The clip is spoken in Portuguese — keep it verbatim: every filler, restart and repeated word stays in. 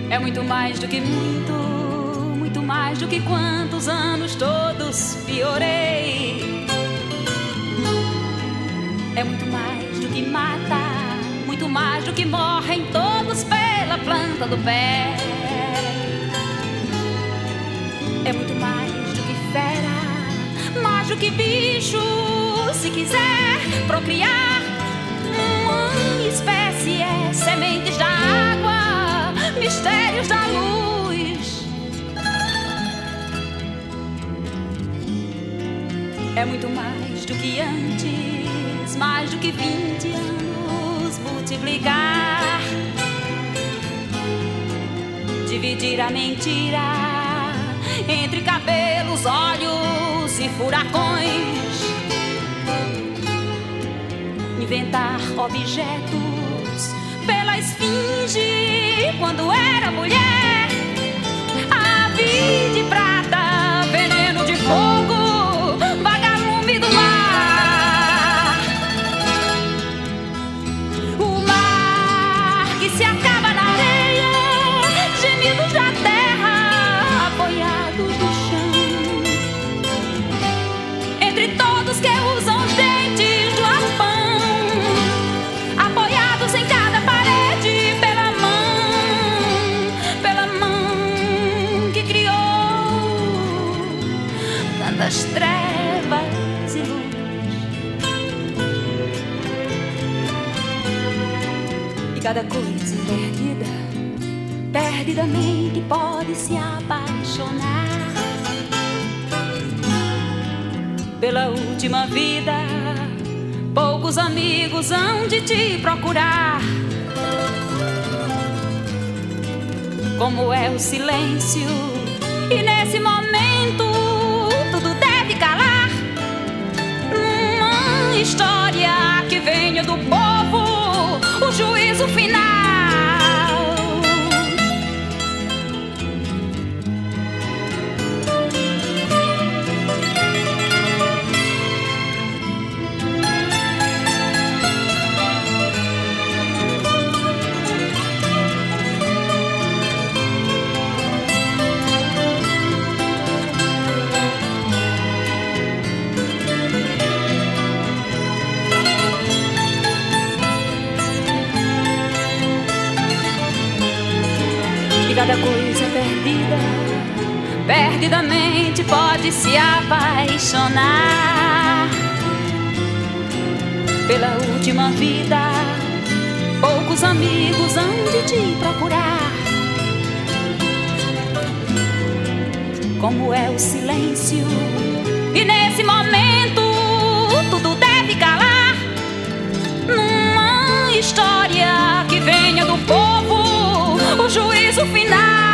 É muito mais do que muito, muito mais do que quantos anos todos piorei. É muito mais do que mata, muito mais do que morrem todos pela planta do pé. É muito mais do que fera, mais do que bicho, se quiser procriar. Uma espécie é sementes da água, mistérios da luz. É muito mais do que antes, mais do que vinte anos multiplicar, dividir a mentira entre cabelos, olhos e furacões, inventar objetos pela esfinge quando era mulher, ave de prata, veneno de fogo, vagalume do mar, o mar que se acaba na areia, gemidos da terra, apoiados no chão, entre todos que usam os dentes do arpão, apoiados em cada parede pela mão, pela mão que criou tantas trevas e luz. E cada coisa perdida, perdidamente pode se apaixonar pela última vida. Poucos amigos hão de te procurar. Como é o silêncio, e nesse momento tudo deve calar. Uma história que venha do povo, o juízo final. Cada coisa perdida, perdidamente pode se apaixonar pela última vida. Poucos amigos hão de te procurar. Como é o silêncio, e nesse momento tudo deve calar. Numa história que venha do povo, o juízo final.